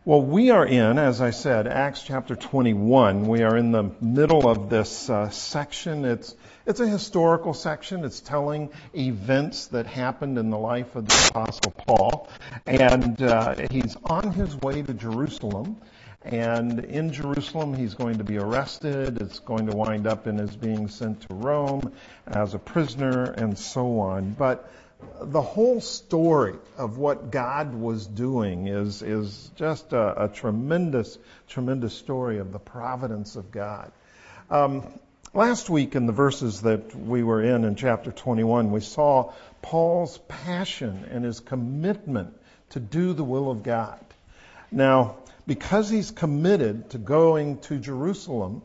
Well, we are in, as I said, Acts chapter 21. We are in the middle of this section. It's a historical section. It's telling events that happened in the life of the Apostle Paul. And he's on his way to Jerusalem. And in Jerusalem, he's going to be arrested. It's going to wind up in his being sent to Rome as a prisoner and so on. But the whole story of what God was doing is just a tremendous, tremendous story of the providence of God. Last week in the verses that we were in chapter 21, we saw Paul's passion and his commitment to do the will of God. Now, because he's committed to going to Jerusalem,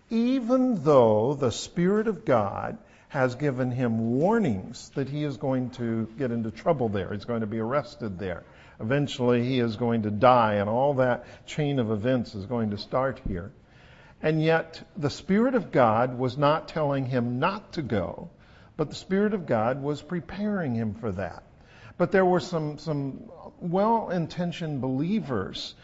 even though the Spirit of God has given him warnings that he is going to get into trouble there. He's going to be arrested there. Eventually he is going to die, and all that chain of events is going to start here. And yet the Spirit of God was not telling him not to go, but the Spirit of God was preparing him for that. But there were some well-intentioned believers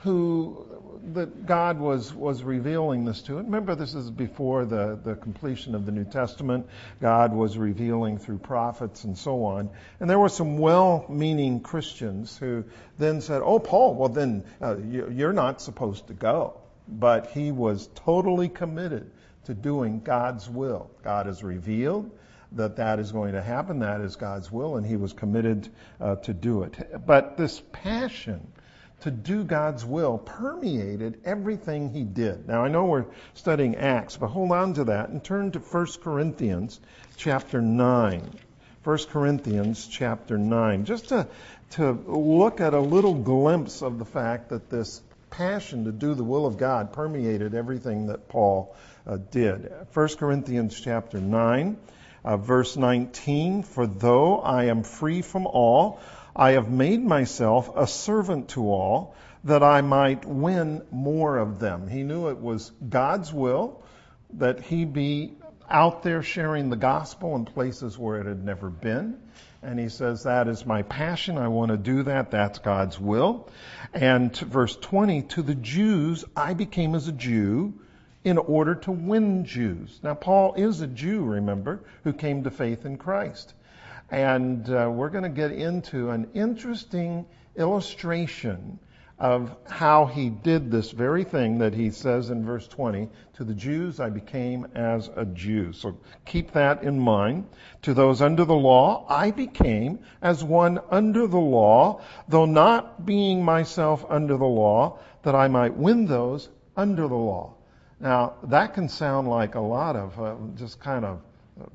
who that God was revealing this to. Remember, this is before the completion of the New Testament. God was revealing through prophets and so on. And there were some well-meaning Christians who then said, "Oh, Paul, well then you're not supposed to go." But he was totally committed to doing God's will. God has revealed that is going to happen. That is God's will, and he was committed to do it. But this passion to do God's will permeated everything he did. Now, I know we're studying Acts, but hold on to that and turn to 1 Corinthians chapter 9. 1 Corinthians chapter 9, just to look at a little glimpse of the fact that this passion to do the will of God permeated everything that Paul did. 1 Corinthians chapter 9, verse 19, "For though I am free from all, I have made myself a servant to all, that I might win more of them." He knew it was God's will that he be out there sharing the gospel in places where it had never been. And he says, that is my passion. I want to do that. That's God's will. And verse 20, "To the Jews I became as a Jew in order to win Jews." Now, Paul is a Jew, remember, who came to faith in Christ. And we're going to get into an interesting illustration of how he did this very thing that he says in verse 20, "To the Jews I became as a Jew." So keep that in mind. "To those under the law I became as one under the law, though not being myself under the law, that I might win those under the law." Now, that can sound like a lot of just kind of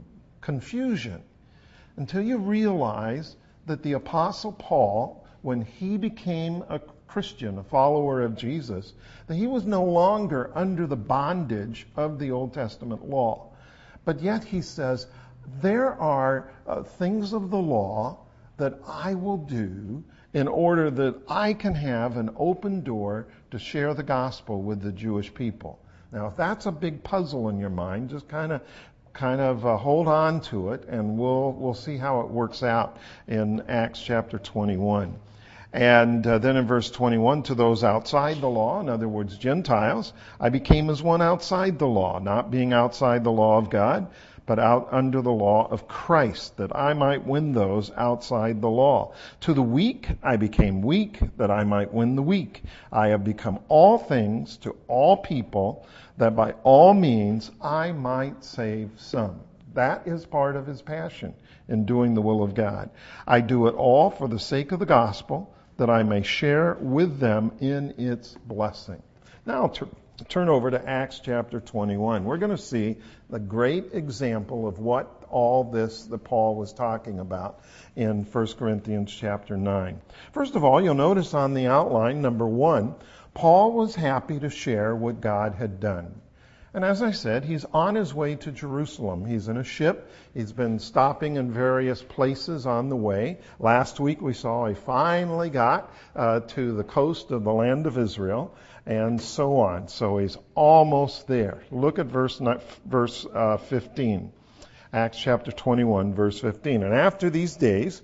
confusion, until you realize that the Apostle Paul, when he became a Christian, a follower of Jesus, that he was no longer under the bondage of the Old Testament law. But yet he says, there are things of the law that I will do in order that I can have an open door to share the gospel with the Jewish people. Now, if that's a big puzzle in your mind, just kind of hold on to it, and we'll see how it works out in Acts chapter 21. And then in verse 21, "To those outside the law," in other words, Gentiles, "I became as one outside the law, not being outside the law of God, but out under the law of Christ, that I might win those outside the law. To the weak I became weak, that I might win the weak. I have become all things to all people, that by all means I might save some." That is part of his passion in doing the will of God. "I do it all for the sake of the gospel, that I may share with them in its blessing." Now turn over to Acts chapter 21. We're going to see the great example of what all this that Paul was talking about in 1 Corinthians chapter 9. First of all, you'll notice on the outline, number 1, Paul was happy to share what God had done. And as I said, he's on his way to Jerusalem. He's in a ship. He's been stopping in various places on the way. Last week we saw he finally got to the coast of the land of Israel, and so on. So he's almost there. Look at verse 15. Acts chapter 21, verse 15. "And after these days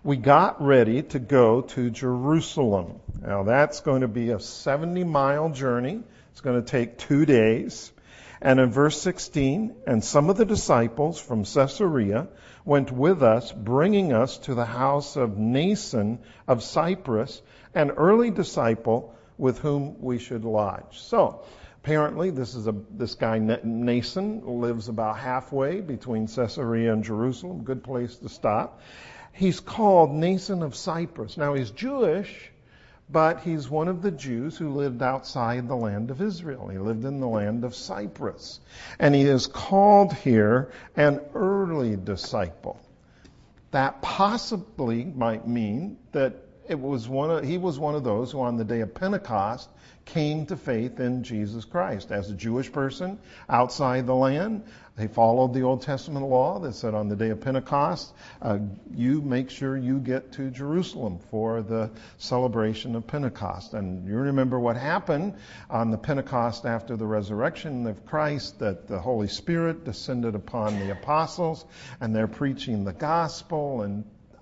we got ready to go to Jerusalem. Now that's going to be a 70-mile journey. It's going to take 2 days. And in verse 16, and some of the disciples from Caesarea went with us, bringing us to the house of Mnason of Cyprus, an early disciple with whom we should lodge. So, apparently, this guy Mnason lives about halfway between Caesarea and Jerusalem. Good place to stop. He's called Mnason of Cyprus. Now, he's Jewish, but he's one of the Jews who lived outside the land of Israel. He lived in the land of Cyprus. And he is called here an early disciple. That possibly might mean that he was one of those who on the day of Pentecost came to faith in Jesus Christ. As a Jewish person outside the land, they followed the Old Testament law that said on the day of Pentecost, you make sure you get to Jerusalem for the celebration of Pentecost. And you remember what happened on the Pentecost after the resurrection of Christ, that the Holy Spirit descended upon the apostles, and they're preaching the gospel, and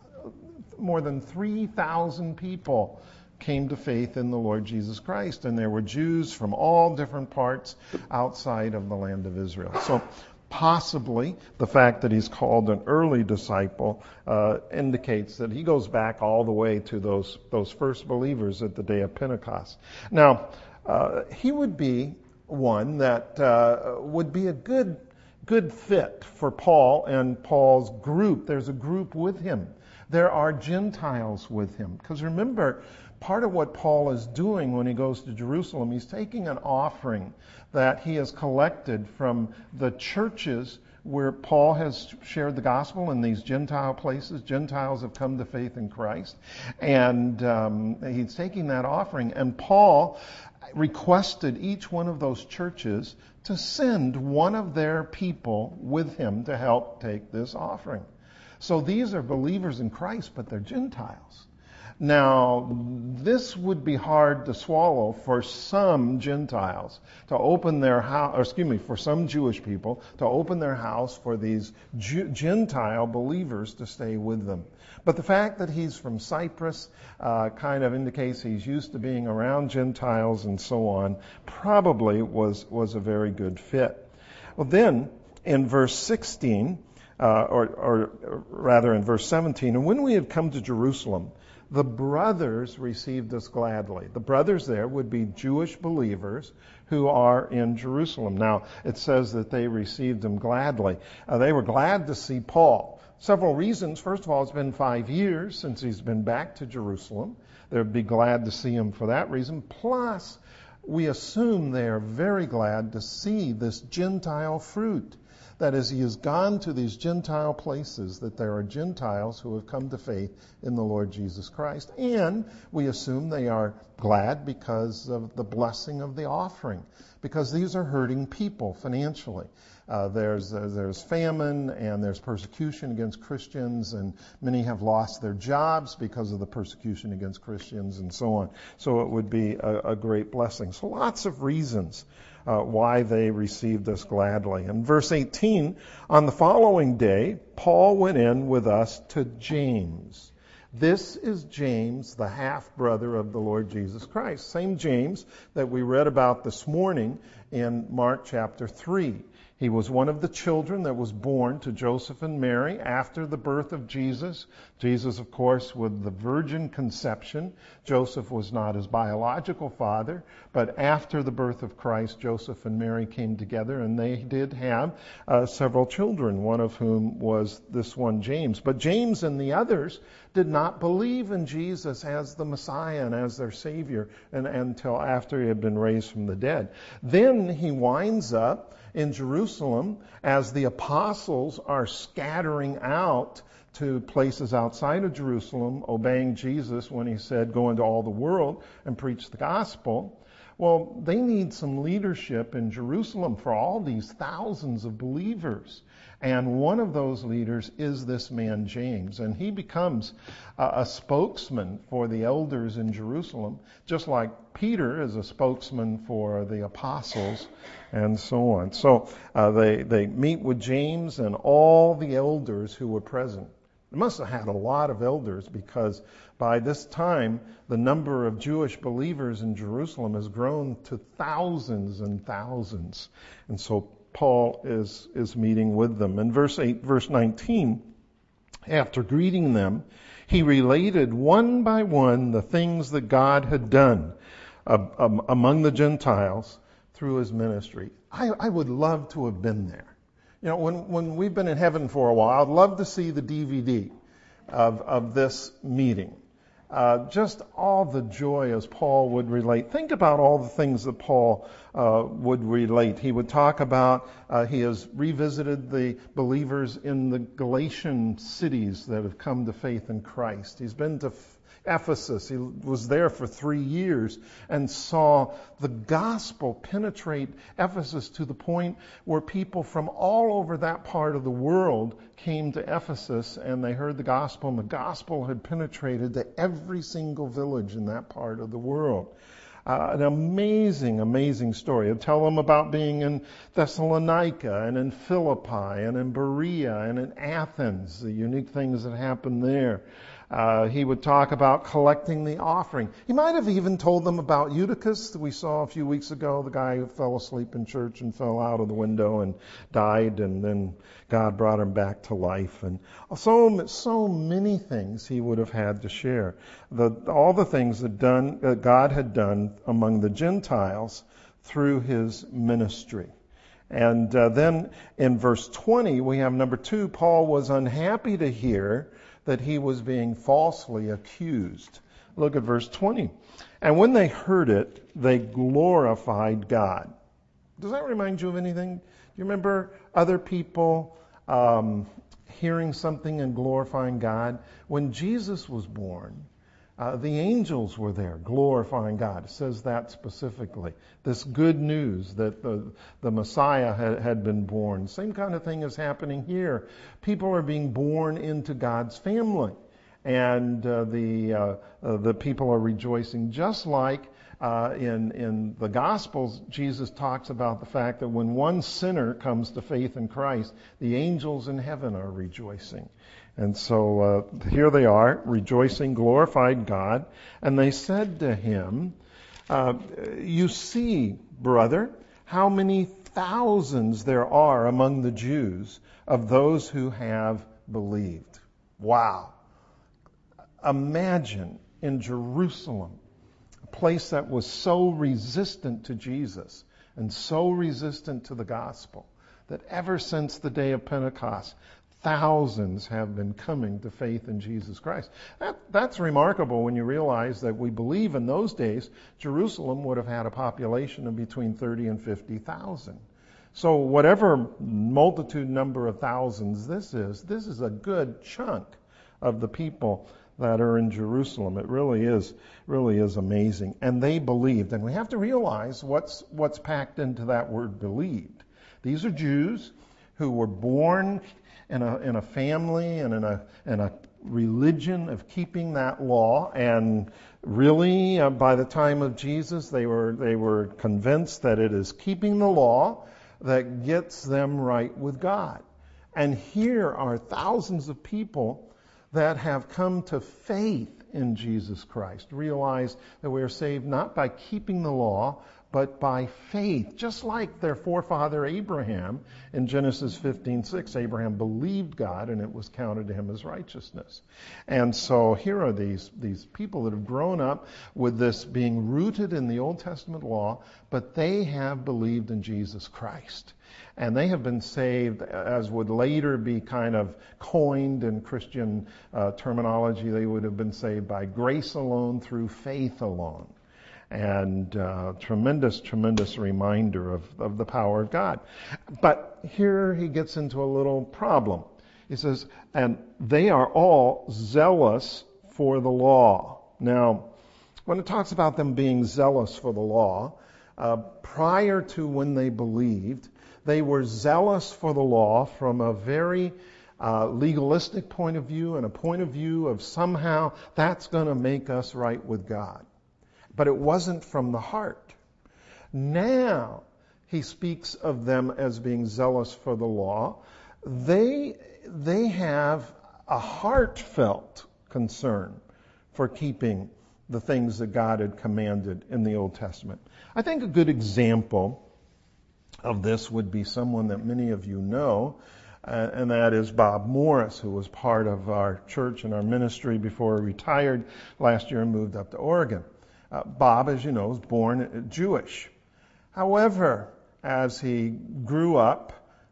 more than 3,000 people came to faith in the Lord Jesus Christ. And there were Jews from all different parts outside of the land of Israel. So possibly the fact that he's called an early disciple indicates that he goes back all the way to those first believers at the day of Pentecost. Now, he would be one that would be a good fit for Paul and Paul's group. There's a group with him. There are Gentiles with him. Because remember, part of what Paul is doing when he goes to Jerusalem, he's taking an offering that he has collected from the churches where Paul has shared the gospel in these Gentile places. Gentiles have come to faith in Christ. And he's taking that offering. And Paul requested each one of those churches to send one of their people with him to help take this offering. So these are believers in Christ, but they're Gentiles. Now, this would be hard to swallow for some Gentiles to open their house, for some Jewish people to open their house for these Gentile believers to stay with them. But the fact that he's from Cyprus kind of indicates he's used to being around Gentiles and so on. Probably was a very good fit. Well, then in verse 16, or rather in verse 17, and when we had come to Jerusalem, the brothers received us gladly. The brothers there would be Jewish believers who are in Jerusalem. Now, it says that they received them gladly. They were glad to see Paul. Several reasons. First of all, it's been 5 years since he's been back to Jerusalem. They'd be glad to see him for that reason. Plus, we assume they are very glad to see this Gentile fruit. That is, he has gone to these Gentile places, that there are Gentiles who have come to faith in the Lord Jesus Christ. And we assume they are glad because of the blessing of the offering, because these are hurting people financially. There's famine and there's persecution against Christians, and many have lost their jobs because of the persecution against Christians and so on. So it would be a great blessing. So lots of reasons why they received us gladly. In verse 18, on the following day, Paul went in with us to James. This is James, the half-brother of the Lord Jesus Christ. Same James that we read about this morning in Mark chapter 3. He was one of the children that was born to Joseph and Mary after the birth of Jesus. Jesus, of course, with the virgin conception. Joseph was not his biological father, but after the birth of Christ, Joseph and Mary came together, and they did have several children, one of whom was this one, James. But James and the others did not believe in Jesus as the Messiah and as their Savior until after he had been raised from the dead. Then he winds up in Jerusalem as the apostles are scattering out to places outside of Jerusalem, obeying Jesus when he said, go into all the world and preach the gospel. Well, they need some leadership in Jerusalem for all these thousands of believers. And one of those leaders is this man, James. And he becomes a spokesman for the elders in Jerusalem, just like Peter is a spokesman for the apostles and so on. So they meet with James and all the elders who were present. It must have had a lot of elders, because by this time, the number of Jewish believers in Jerusalem has grown to thousands and thousands. And so Paul is meeting with them. In verse 19, after greeting them, he related one by one the things that God had done among the Gentiles through his ministry. I would love to have been there. You know, when we've been in heaven for a while, I'd love to see the DVD of this meeting. Just all the joy as Paul would relate. Think about all the things that Paul would relate. He would talk about, he has revisited the believers in the Galatian cities that have come to faith in Christ. He's been to Ephesus. He was there for 3 years and saw the gospel penetrate Ephesus to the point where people from all over that part of the world came to Ephesus and they heard the gospel, and the gospel had penetrated to every single village in that part of the world. An amazing, amazing story. He'll tell them about being in Thessalonica and in Philippi and in Berea and in Athens, the unique things that happened there. He would talk about collecting the offering. He might have even told them about Eutychus that we saw a few weeks ago, the guy who fell asleep in church and fell out of the window and died, and then God brought him back to life. And so many things he would have had to share. All the things that God had done among the Gentiles through his ministry. And then in verse 20, we have number 2, Paul was unhappy to hear that he was being falsely accused. Look at verse 20. And when they heard it, they glorified God. Does that remind you of anything? Do you remember other people hearing something and glorifying God? When Jesus was born, the angels were there glorifying God. It says that specifically. This good news that the Messiah had been born. Same kind of thing is happening here. People are being born into God's family. And the people are rejoicing. Just like in the Gospels, Jesus talks about the fact that when one sinner comes to faith in Christ, the angels in heaven are rejoicing. And so here they are, rejoicing, glorified God. And they said to him, you see, brother, how many thousands there are among the Jews of those who have believed. Wow. Imagine in Jerusalem, a place that was so resistant to Jesus and so resistant to the gospel, that ever since the day of Pentecost, thousands have been coming to faith in Jesus Christ. That's remarkable when you realize that we believe in those days Jerusalem would have had a population of between 30 and 50,000. So whatever multitude number of thousands this is a good chunk of the people that are in Jerusalem. It really is amazing. And they believed. And we have to realize what's packed into that word believed. These are Jews who were born in a family and in a religion of keeping that law, and really by the time of Jesus they were convinced that it is keeping the law that gets them right with God. And here are thousands of people that have come to faith in Jesus Christ, realize that we are saved not by keeping the law, but by faith, just like their forefather Abraham in Genesis 15:6. Abraham believed God, and it was counted to him as righteousness. And so here are these people that have grown up with this being rooted in the Old Testament law, but they have believed in Jesus Christ. And they have been saved, as would later be kind of coined in Christian terminology. They would have been saved by grace alone, through faith alone. And tremendous reminder of the power of God. But here he gets into a little problem. He says, and they are all zealous for the law. Now, when it talks about them being zealous for the law, prior to when they believed, they were zealous for the law from a very legalistic point of view, and a point of view of somehow that's going to make us right with God. But it wasn't from the heart. Now he speaks of them as being zealous for the law. They have a heartfelt concern for keeping the things that God had commanded in the Old Testament. I think a good example of this would be someone that many of you know, and that is Bob Morris, who was part of our church and our ministry before he retired last year and moved up to Oregon. Bob, as you know, was born Jewish. However, as he grew up,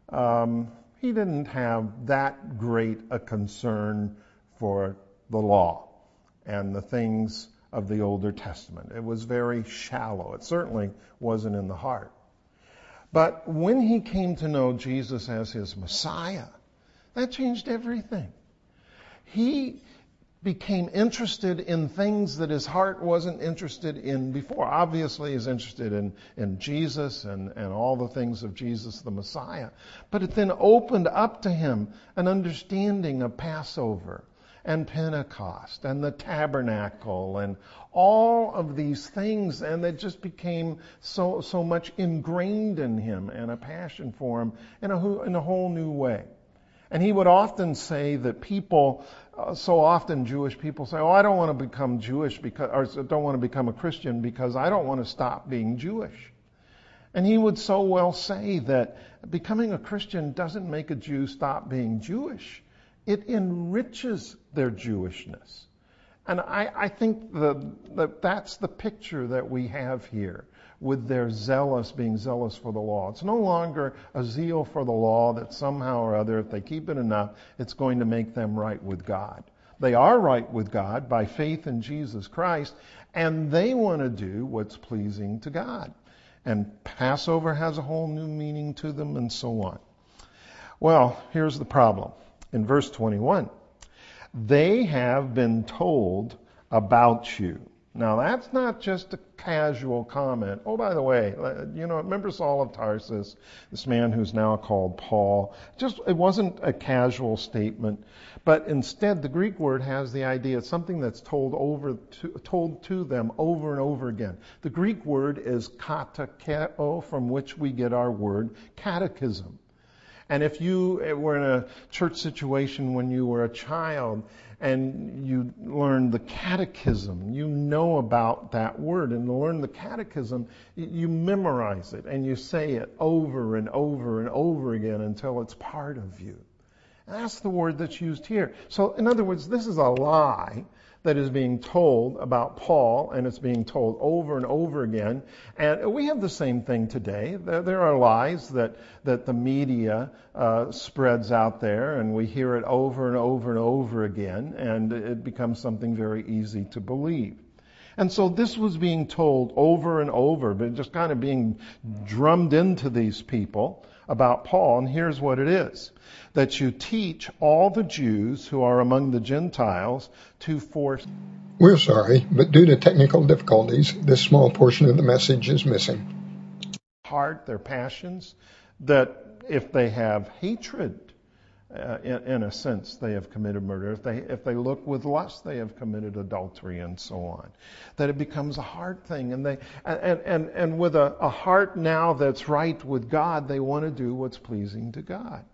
he didn't have that great a concern for the law and the things of the Older Testament. It was very shallow. It certainly wasn't in the heart. But when he came to know Jesus as his Messiah, that changed everything. He became interested in things that his heart wasn't interested in before. Obviously, he's interested in Jesus and all the things of Jesus the Messiah. But it then opened up to him an understanding of Passover and Pentecost and the tabernacle and all of these things, and it just became so much ingrained in him and a passion for him in a whole new way. And he would often say that people, so often Jewish people say, I don't want to become Jewish or don't want to become a Christian because I don't want to stop being Jewish. And he would so well say that becoming a Christian doesn't make a Jew stop being Jewish. It enriches their Jewishness. And I think that's the picture that we have here with their being zealous for the law. It's no longer a zeal for the law that somehow or other, if they keep it enough, it's going to make them right with God. They are right with God by faith in Jesus Christ, and they want to do what's pleasing to God. And Passover has a whole new meaning to them, and so on. Well, here's the problem. In verse 21, they have been told about you. Now, that's not just a casual comment. Oh, by the way, remember Saul of Tarsus, this man who's now called Paul? It wasn't a casual statement, but instead the Greek word has the idea of something that's told to them over and over again. The Greek word is katekeo, from which we get our word catechism. And if you were in a church situation when you were a child and you learned the catechism, you know about that word. And to learn the catechism, you memorize it and you say it over and over and over again until it's part of you. And that's the word that's used here. So, in other words, this is a lie that is being told about Paul, and it's being told over and over again. And we have the same thing today. There are lies that the media spreads out there, and we hear it over and over and over again, and it becomes something very easy to believe. And so this was being told over and over, but just kind of being drummed into these people about Paul. And here's what it is: that you teach all the Jews who are among the Gentiles to force. We're sorry, but due to technical difficulties, this small portion of the message is missing. Heart, their passions, that if they have hatred, in a sense, they have committed murder. If they look with lust, they have committed adultery, and so on. That it becomes a heart thing, and with a heart now that's right with God, they want to do what's pleasing to God.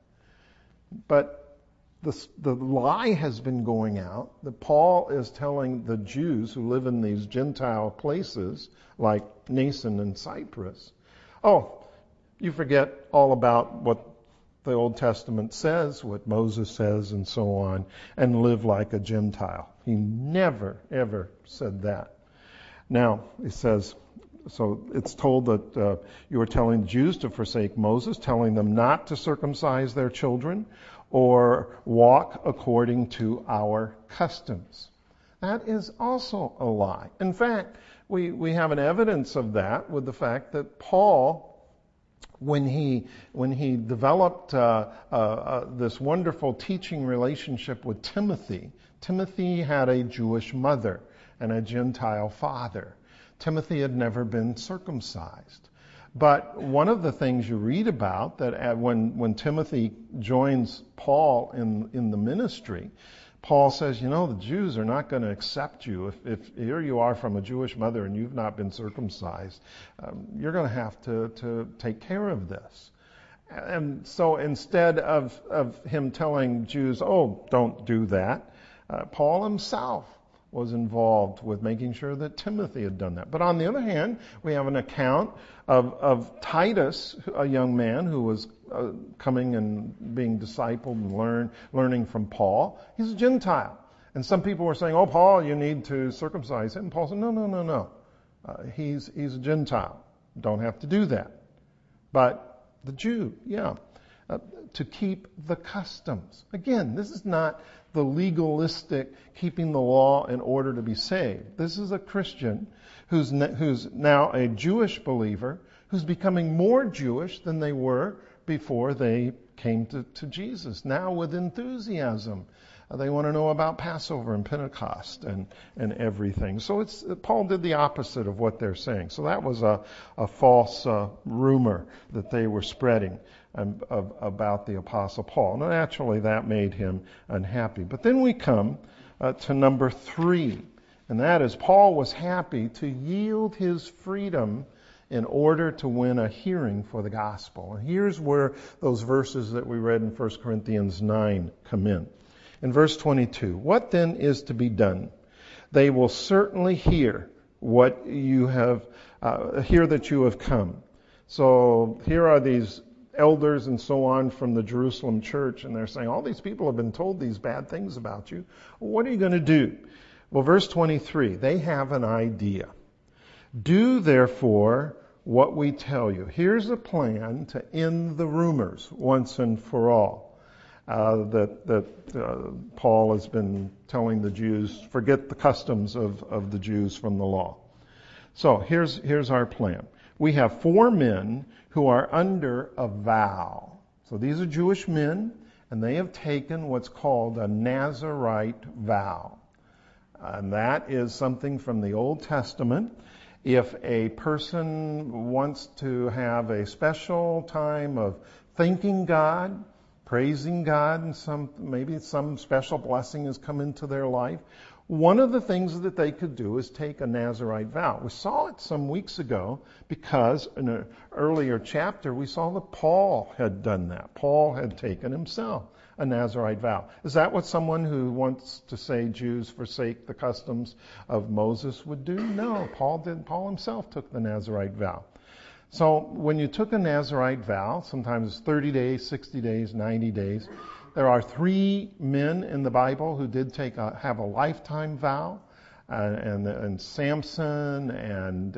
But the lie has been going out that Paul is telling the Jews who live in these Gentile places like Nason and Cyprus, you forget all about what the Old Testament says, what Moses says, and so on, and live like a Gentile. He never, ever said that. Now, he says, so it's told that you are telling the Jews to forsake Moses, telling them not to circumcise their children or walk according to our customs. That is also a lie. In fact, we have an evidence of that with the fact that Paul, when he developed this wonderful teaching relationship with Timothy had a Jewish mother and a Gentile father. Timothy had never been circumcised. But one of the things you read about, that when Timothy joins Paul in the ministry, Paul says, the Jews are not going to accept you. If here you are from a Jewish mother and you've not been circumcised, you're going to have to take care of this. And so instead of him telling Jews, oh, don't do that, Paul himself was involved with making sure that Timothy had done that. But on the other hand, we have an account of Titus, a young man who was coming and being discipled and learning from Paul. He's a Gentile. And some people were saying, oh, Paul, you need to circumcise him. And Paul said, no. He's a Gentile. Don't have to do that. But the Jew, to keep the customs. Again, this is not the legalistic keeping the law in order to be saved. This is a Christian who's now a Jewish believer who's becoming more Jewish than they were before they came to Jesus. Now with enthusiasm. They want to know about Passover and Pentecost and everything. So Paul did the opposite of what they're saying. So that was a false rumor that they were spreading about the Apostle Paul. Now, naturally, that made him unhappy. But then we come to number 3, and that is Paul was happy to yield his freedom in order to win a hearing for the gospel. And here's where those verses that we read in 1 Corinthians 9 come in. In verse 22, what then is to be done? They will certainly hear what you have, hear that you have come. So here are these elders and so on from the Jerusalem church, and they're saying, all these people have been told these bad things about you. What are you going to do? Well, verse 23, they have an idea. Do therefore what we tell you. Here's a plan to end the rumors once and for all. That Paul has been telling the Jews, forget the customs of the Jews from the law. So here's our plan. We have 4 men who are under a vow. So these are Jewish men, and they have taken what's called a Nazirite vow. And that is something from the Old Testament. If a person wants to have a special time of thanking God, praising God, and maybe some special blessing has come into their life, one of the things that they could do is take a Nazirite vow. We saw it some weeks ago because in an earlier chapter we saw that Paul had done that. Paul had taken himself a Nazirite vow. Is that what someone who wants to say Jews forsake the customs of Moses would do? No, Paul did. Paul himself took the Nazirite vow. So when you took a Nazirite vow, sometimes it's 30 days, 60 days, 90 days. There are 3 men in the Bible who did have a lifetime vow, and Samson and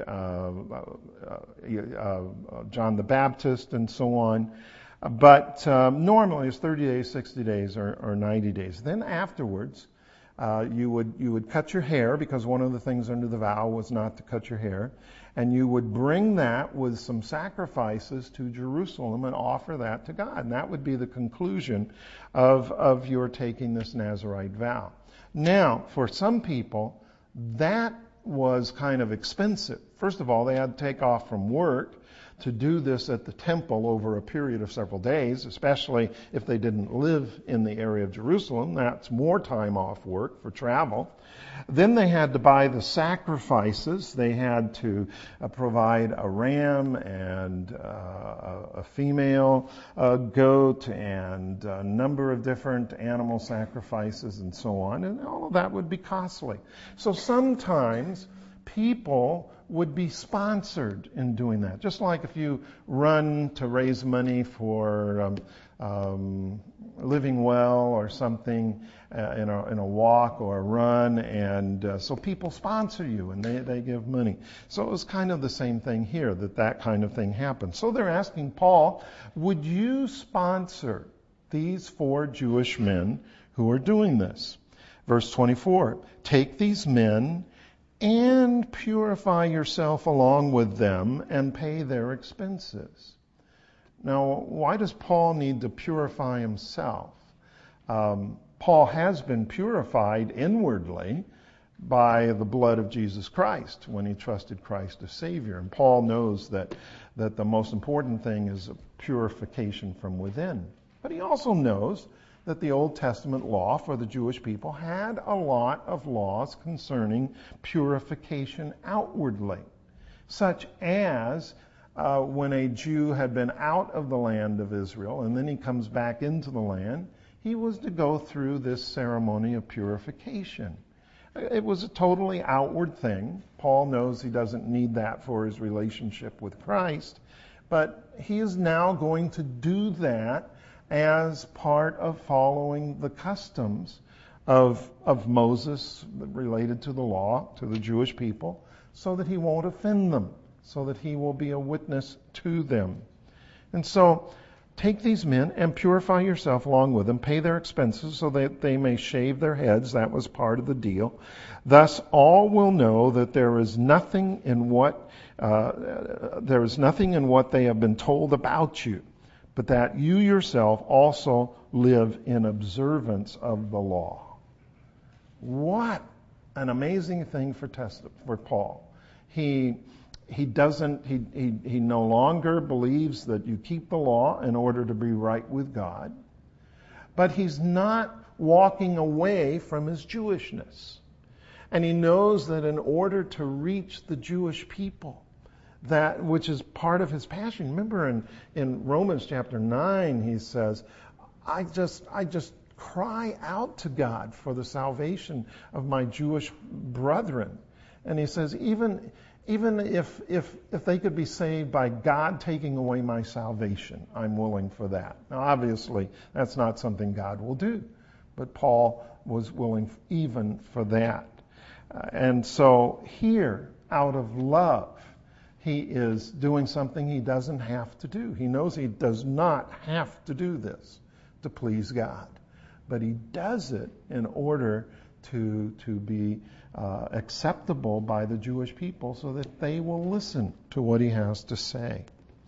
John the Baptist and so on. But normally it's 30 days, 60 days, or 90 days. Then afterwards, you would cut your hair, because one of the things under the vow was not to cut your hair. And you would bring that with some sacrifices to Jerusalem and offer that to God. And that would be the conclusion of your taking this Nazirite vow. Now, for some people, that was kind of expensive. First of all, they had to take off from work to do this at the temple over a period of several days, especially if they didn't live in the area of Jerusalem. That's more time off work for travel. Then they had to buy the sacrifices. They had to provide a ram and a female goat and a number of different animal sacrifices and so on. And all of that would be costly. So sometimes people would be sponsored in doing that. Just like if you run to raise money for Living Well or something in a walk or a run, and so people sponsor you and they give money. So it was kind of the same thing here, that kind of thing happened. So they're asking Paul, would you sponsor these 4 Jewish men who are doing this? Verse 24, take these men and purify yourself along with them and pay their expenses. Now, why does Paul need to purify himself? Paul has been purified inwardly by the blood of Jesus Christ when he trusted Christ as Savior. And Paul knows that the most important thing is purification from within. But he also knows that the Old Testament law for the Jewish people had a lot of laws concerning purification outwardly, such as when a Jew had been out of the land of Israel and then he comes back into the land, he was to go through this ceremony of purification. It was a totally outward thing. Paul knows he doesn't need that for his relationship with Christ, but he is now going to do that as part of following the customs of Moses related to the law, to the Jewish people, so that he won't offend them, so that he will be a witness to them. And so, take these men and purify yourself along with them. Pay their expenses so that they may shave their heads. That was part of the deal. Thus, all will know that there is nothing in what they have been told about you, but that you yourself also live in observance of the law. What an amazing thing for Paul. He no longer believes that you keep the law in order to be right with God, but he's not walking away from his Jewishness. And he knows that in order to reach the Jewish people, that which is part of his passion. Remember in Romans chapter 9, he says, I just cry out to God for the salvation of my Jewish brethren. And he says, even if they could be saved by God taking away my salvation, I'm willing for that. Now, obviously, that's not something God will do, but Paul was willing even for that. And so here, out of love, he is doing something he doesn't have to do. He knows he does not have to do this to please God, but he does it in order to be acceptable by the Jewish people so that they will listen to what he has to say.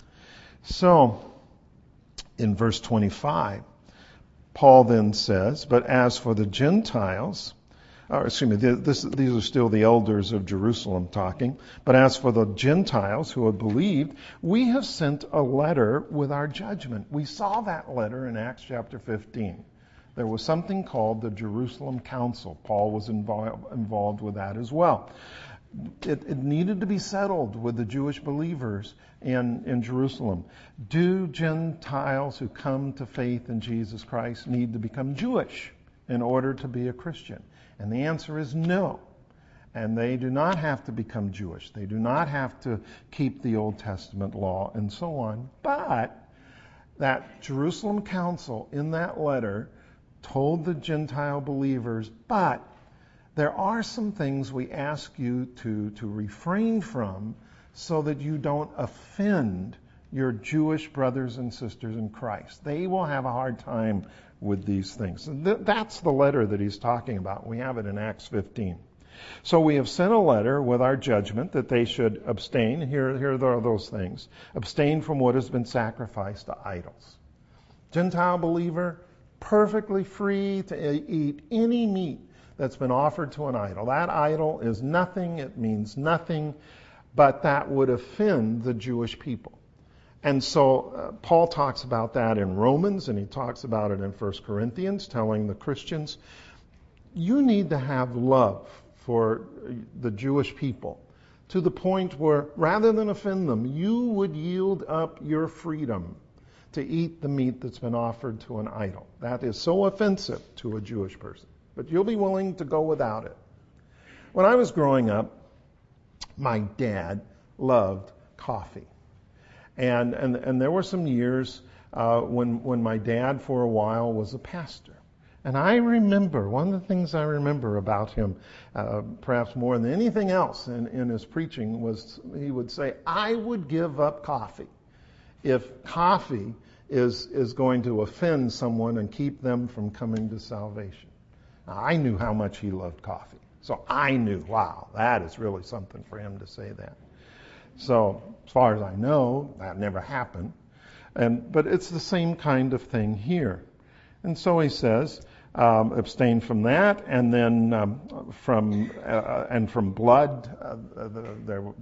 So, in verse 25, Paul then says, but as for the Gentiles, these are still the elders of Jerusalem talking, but as for the Gentiles who have believed, we have sent a letter with our judgment. We saw that letter in Acts chapter 15. There was something called the Jerusalem Council. Paul was involved with that as well. It needed to be settled with the Jewish believers in Jerusalem. Do Gentiles who come to faith in Jesus Christ need to become Jewish in order to be a Christian? And the answer is no. And they do not have to become Jewish. They do not have to keep the Old Testament law and so on. But that Jerusalem Council in that letter told the Gentile believers, but there are some things we ask you to refrain from so that you don't offend your Jewish brothers and sisters in Christ. They will have a hard time with these things. That's the letter that he's talking about. We have it in Acts 15. So we have sent a letter with our judgment that they should abstain. Here are those things. Abstain from what has been sacrificed to idols. Gentile believer, perfectly free to eat any meat that's been offered to an idol. That idol is nothing, it means nothing, but that would offend the Jewish people. And so Paul talks about that in Romans, and he talks about it in 1 Corinthians, telling the Christians, you need to have love for the Jewish people to the point where, rather than offend them, you would yield up your freedom to eat the meat that's been offered to an idol. That is so offensive to a Jewish person. But you'll be willing to go without it. When I was growing up, my dad loved coffee. And there were some years when my dad for a while was a pastor. And I remember, one of the things I remember about him, perhaps more than anything else in his preaching, was he would say, I would give up coffee if coffee is going to offend someone and keep them from coming to salvation. Now, I knew how much he loved coffee. So I knew, wow, that is really something for him to say that. So, as far as I know, that never happened. But it's the same kind of thing here. And so he says, abstain from that, and then from blood.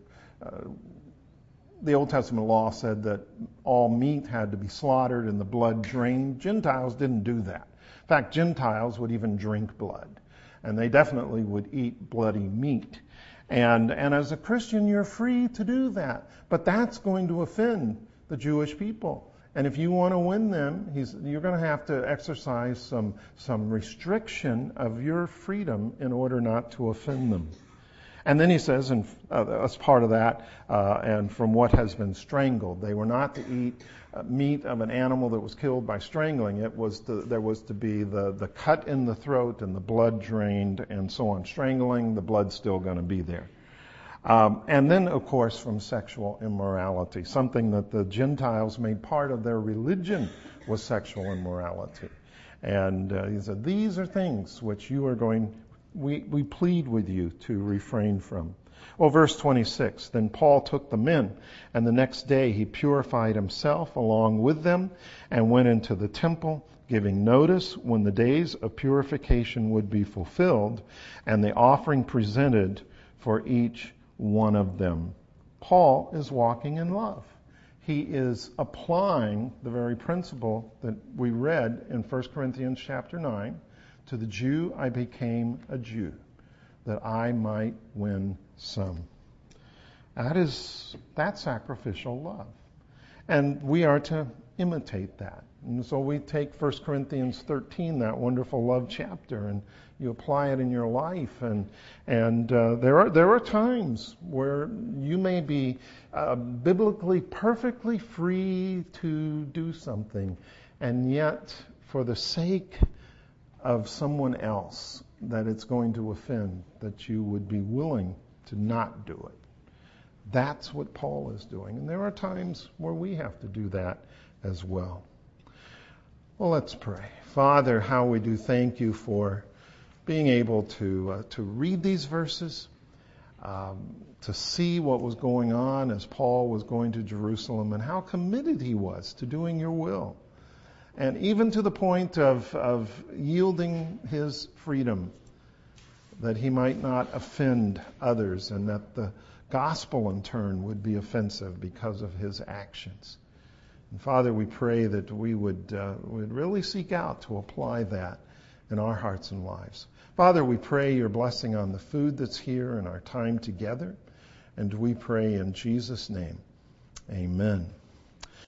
The Old Testament law said that all meat had to be slaughtered and the blood drained. Gentiles didn't do that. In fact, Gentiles would even drink blood. And they definitely would eat bloody meat. And as a Christian, you're free to do that. But that's going to offend the Jewish people. And if you want to win them, you're going to have to exercise some restriction of your freedom in order not to offend them. And then he says, and as part of that, and from what has been strangled, they were not to eat meat of an animal that was killed by strangling. There was to be the cut in the throat and the blood drained and so on. Strangling, the blood's still going to be there. And then, of course, from sexual immorality, something that the Gentiles made part of their religion was sexual immorality. And he said, these are things which we plead with you to refrain from. Well, verse 26, then Paul took the men, and the next day he purified himself along with them and went into the temple, giving notice when the days of purification would be fulfilled, and the offering presented for each one of them. Paul is walking in love. He is applying the very principle that we read in 1 Corinthians chapter 9. To the Jew I became a Jew, that I might win some. That's sacrificial love. And we are to imitate that. And so we take 1 Corinthians 13, that wonderful love chapter, and you apply it in your life. And there are times where you may be biblically perfectly free to do something, and yet for the sake of someone else that it's going to offend, that you would be willing to not do it. That's what Paul is doing. And there are times where we have to do that as well. Well, let's pray. Father, how we do thank you for being able to read these verses, to see what was going on as Paul was going to Jerusalem and how committed he was to doing your will. And even to the point of yielding his freedom, that he might not offend others and that the gospel in turn would be offensive because of his actions. And Father, we pray that we would really seek out to apply that in our hearts and lives. Father, we pray your blessing on the food that's here and our time together. And we pray in Jesus' name, amen.